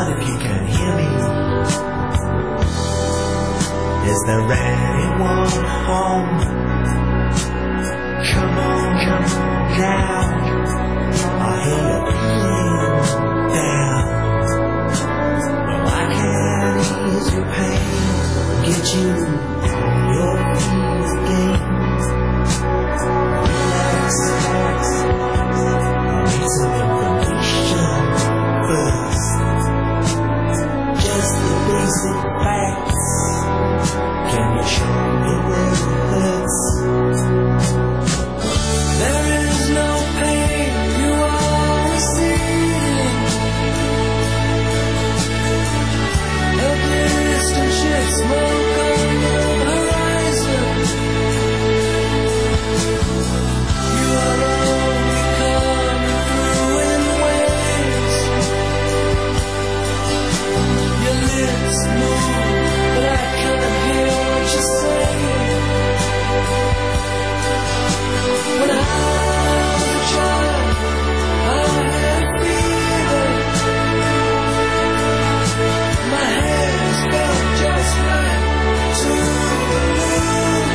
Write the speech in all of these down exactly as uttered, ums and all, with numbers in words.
out if you can hear me. Is there anyone home? Come on, come on down. I hear you feeling down. Well, I can ease your pain, get you on your feet again. Relax, relax. I need some information first. Just the basic facts. Can you show me where it hurts? There is no pain you are receiving. A distant ship, smoke on the horizon. You are only coming through in waves. Your lips move, but I can't hear what you're saying. When I was a child, I had a fever. My hands felt just right to the moon.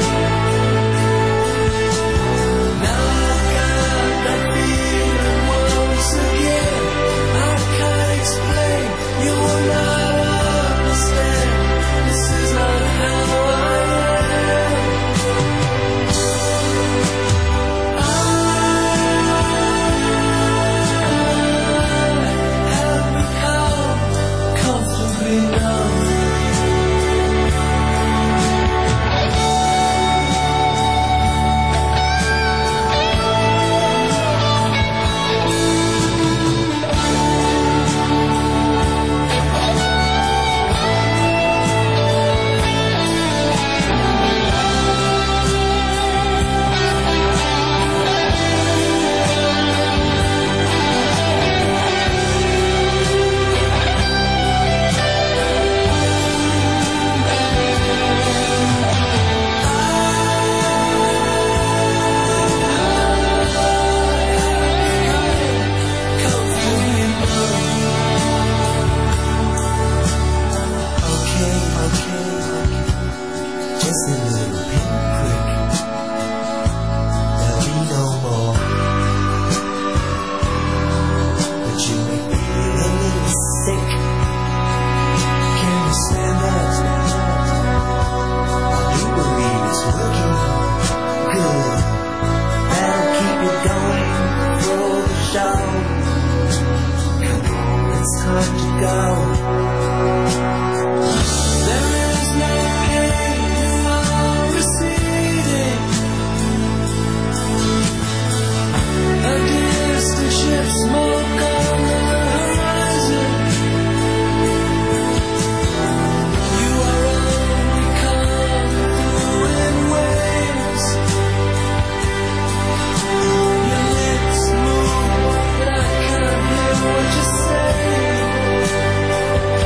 Now I've got that feeling once again. I can't explain, you will not understand. This is not how I am. I have become comfortably numb. Okay, okay, okay. Just a little pinprick. There'll be no more. But you may feel a little sick. Can you stand up? I do believe it's working. Good. That'll keep you going for the show. Come on, it's time to go. There is no pain you are receiving. A distant ship, smoke on the horizon. You are only coming through in waves. Your lips move, but I can't hear what you're saying.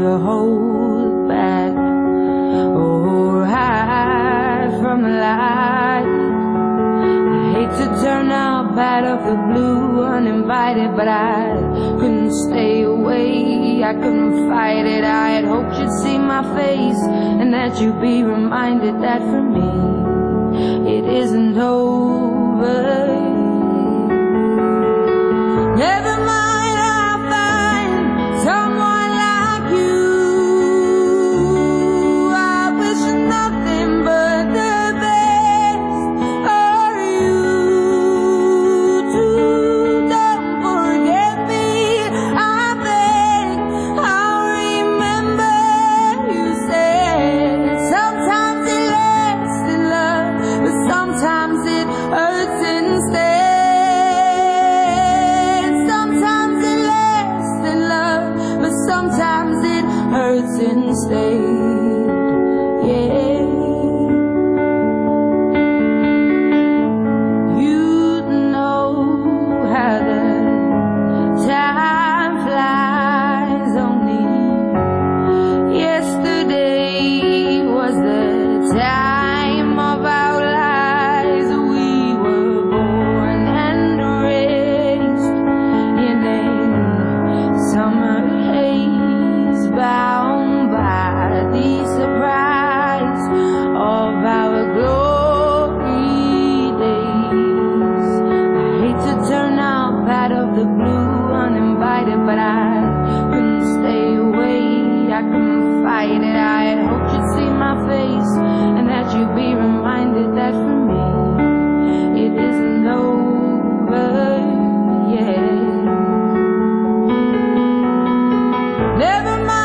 to hold back or hide from the light. I hate to turn up out of the blue uninvited, but I couldn't stay away, I couldn't fight it. I had hoped you'd see my face and that you'd be reminded that for me it isn't over. Never mind, I'll find someone like you. I wish nothing but the best for you too. Don't forget me, I beg. I'll remember you said sometimes it lasts in love, but sometimes it hurts instead. Sometimes it hurts instead, yeah. You know how the time flies. Only yesterday was the time of our lives. We were born and raised in a summer bound by the surprise of our glory days. I hate to turn up out of the blue uninvited, but I couldn't stay away, I couldn't fight it. I had hoped you'd see my face and that you'd be reminded that for me it isn't over, yeah. Never mind,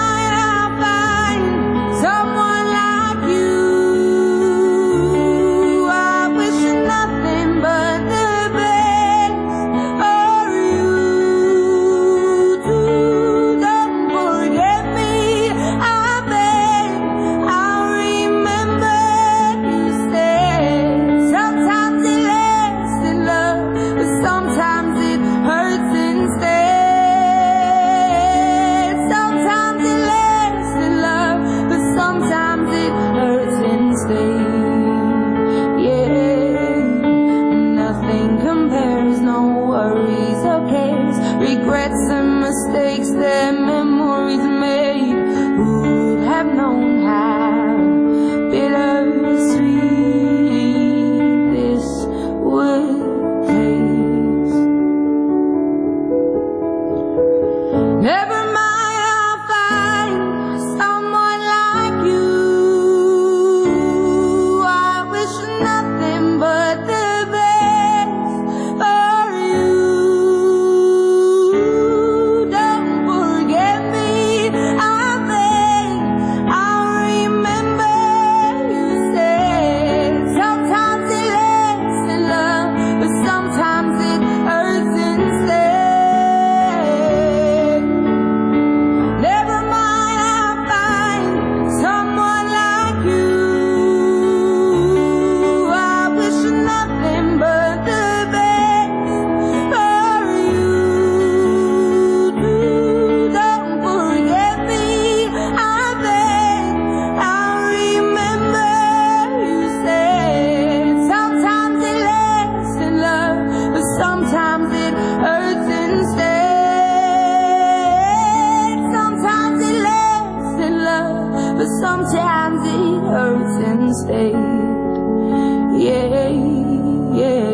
regrets and mistakes that memories made. Would have known how bittersweet this would taste. Never mind, I'll find someone like you. I wish nothing but the best for you. Sometimes it hurts instead. Sometimes it lasts in love, but sometimes it hurts instead. Yeah, yeah.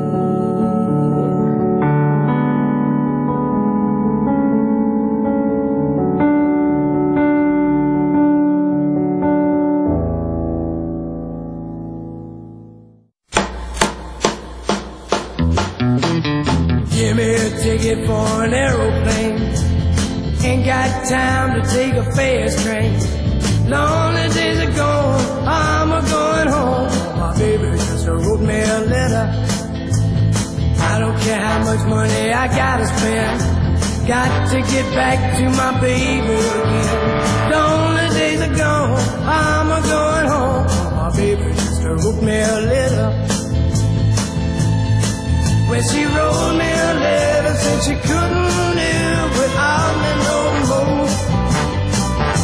Give me a ticket for an aeroplane. Ain't got time to take a fast train. Lonely days are gone, I'm a going home. My baby just wrote me a letter. I don't care how much money I gotta spend. Got to get back to my baby again. Lonely days are gone, I'm a going home. My baby just wrote me a letter. When she wrote me a letter, said she couldn't live without me no more.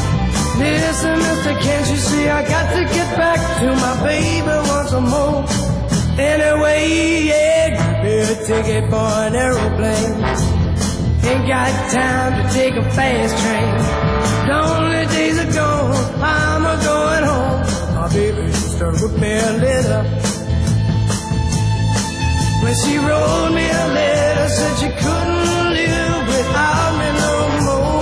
see, I got to get back to my baby once more. Anyway, yeah, give me a ticket for an aeroplane. Ain't got time to take a fast train. The only days are gone, I'm a going home. My baby just wrote me a letter. When she wrote me a letter, said she couldn't live without me no more.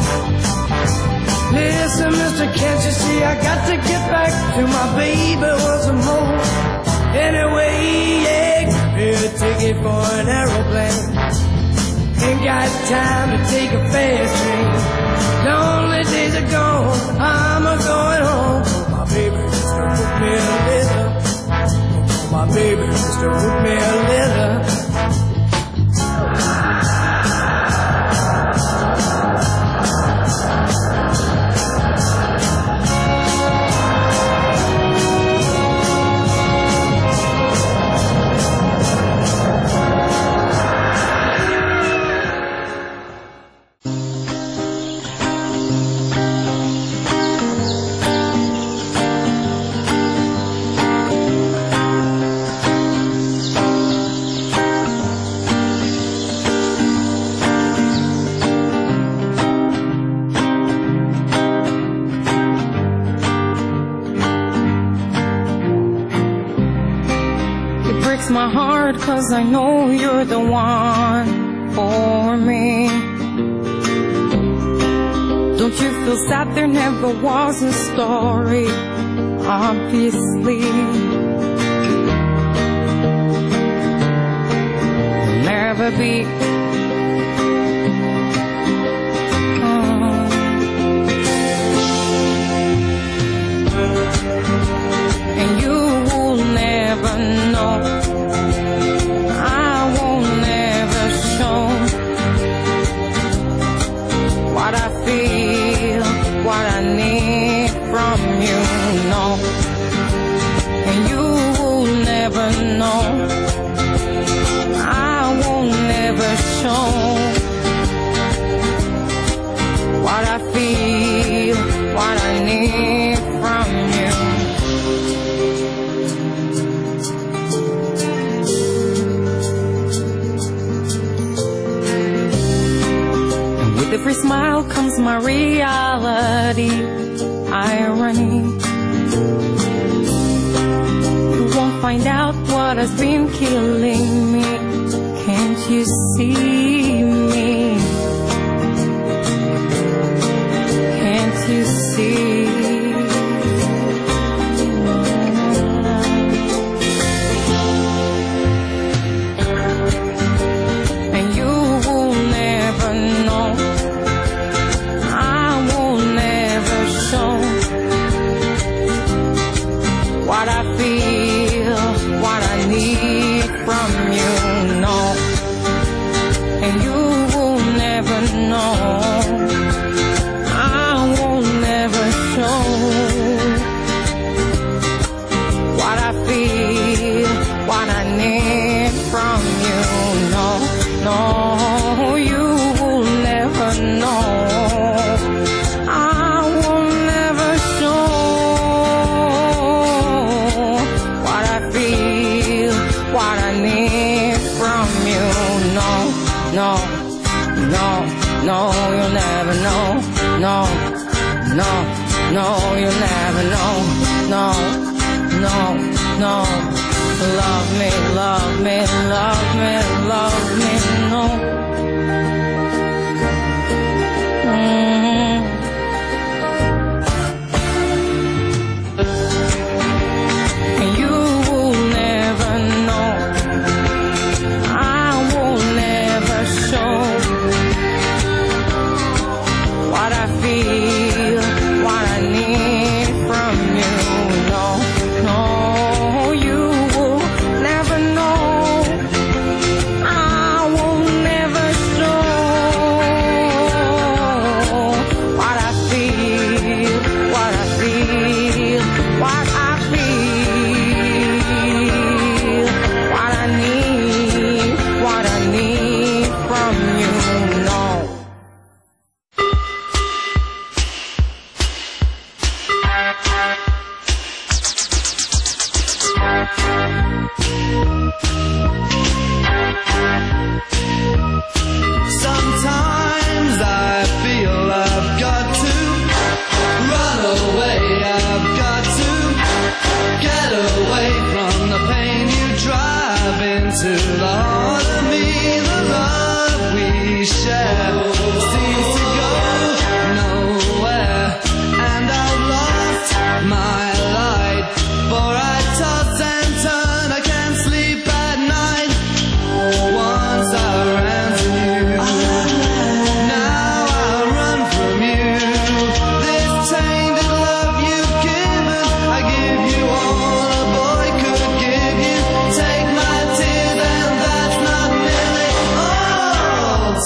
Listen, mister, can't you see, I got to get back to my baby once more. Anyway, yeah, give me a ticket for an aeroplane. Ain't got time to take a fast train. The only days are gone, I'm a going home. My baby just wrote me a letter. My baby just wrote me a letter. My heart, 'cause I know you're the one for me. Don't you feel sad there never was a story? Obviously there'll never be. Oh. And you will never know. What I feel, what I need from you, no. And you will never know. I will never show what I feel, what I need from you. Every smile comes my reality, irony. You won't find out what has been killing me. Can't you see me? Can't you see? And you will never know. What I feel, what I need from you, no. And you will never know. I will never show what I feel, what I need from you, no. No, you will never know. No, no, no, you'll never know. No, no, no, you'll never know. No, no, no. Love me, love me, love me, love me, no. Mm-hmm. And you will never know. What I feel, what I need from you, no, no, you will never know. I will never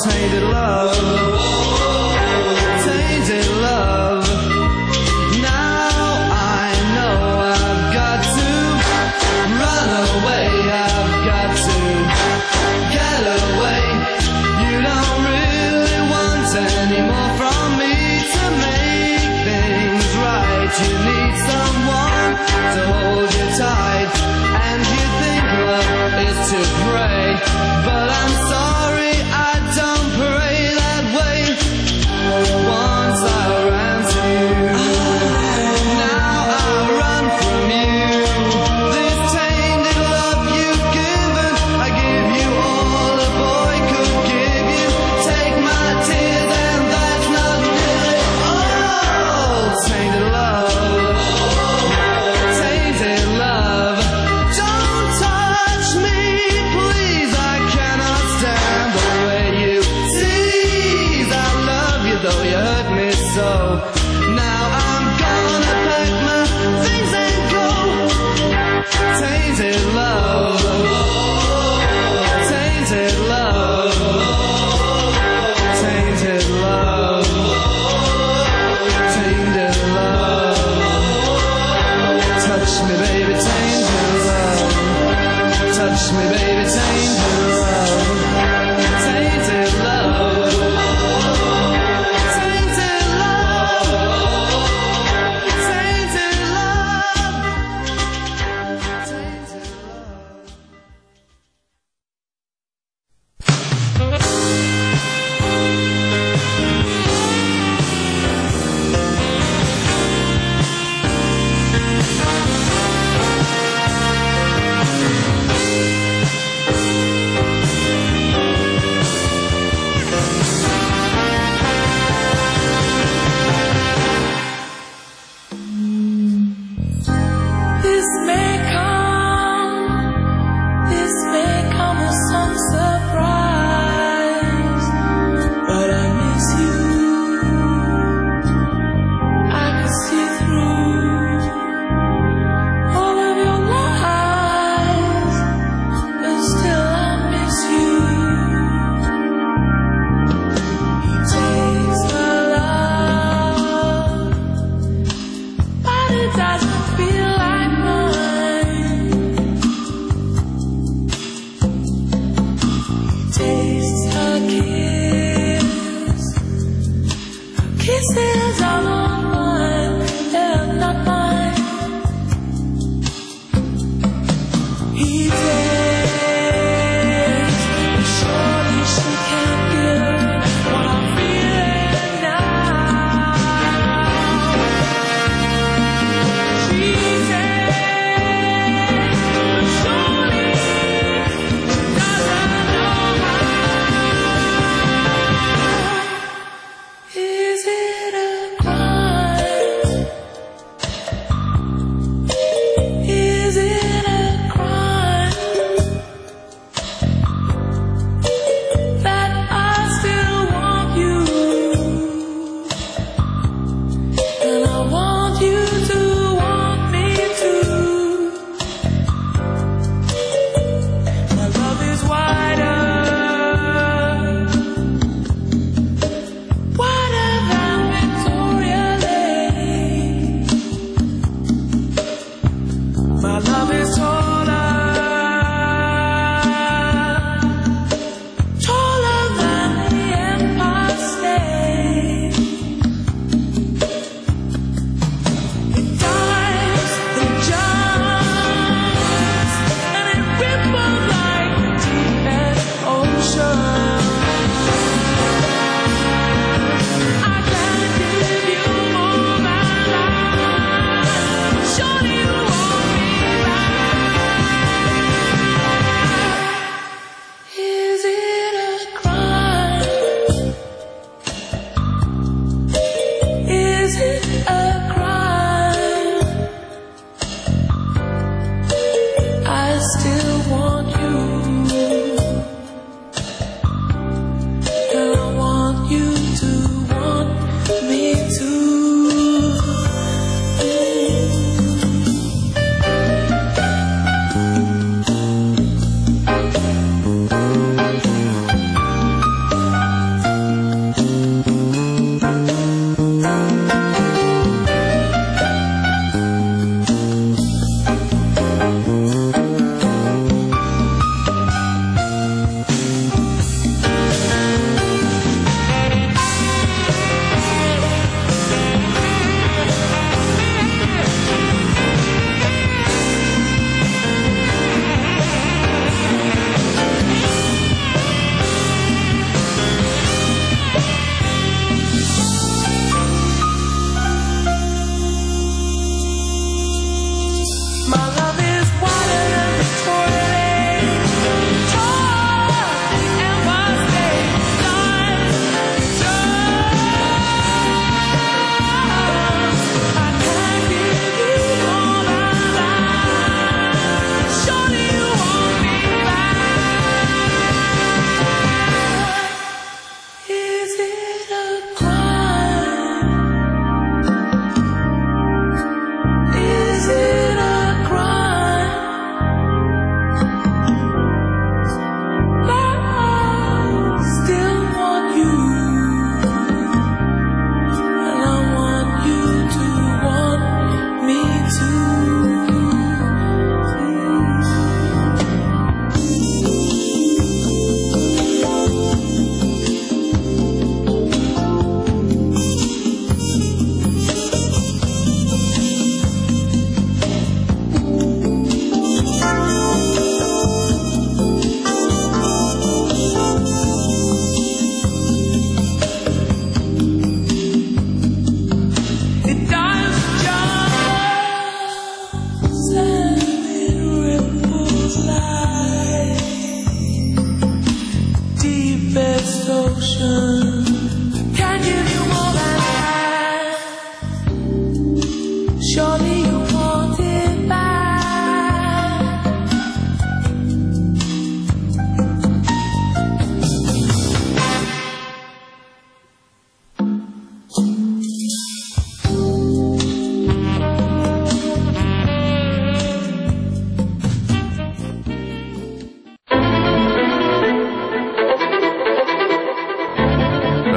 tainted love, tainted love. Now I know I've got to run away, I've got to get away. You don't really want any more from me to make things right. You need someone to hold you tight, and you think love is to pray, but I'm sorry, I don't pray that way.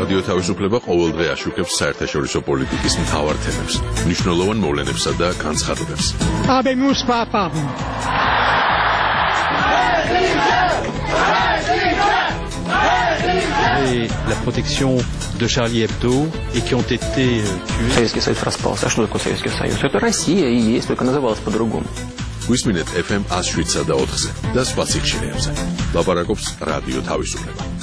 რადიო თავისუფლება ყოველდღე აშუქებს საერთაშორისო პოლიტიკის მთავარ თემებს, მნიშვნელოვან მოვლენებსა და განცხადებებს. Habemos papa. Et la protection de Charlie Hebdo et qui ont été tués. Советский Союз распался. А что такое Советский Союз? Это Россия и есть, только называлась по-другому. გვისმინეთ ეფ ემ one oh seven და ოთხზე და სხვა სიხშირეებზე. ლაპარაკობს რადიო თავისუფლება.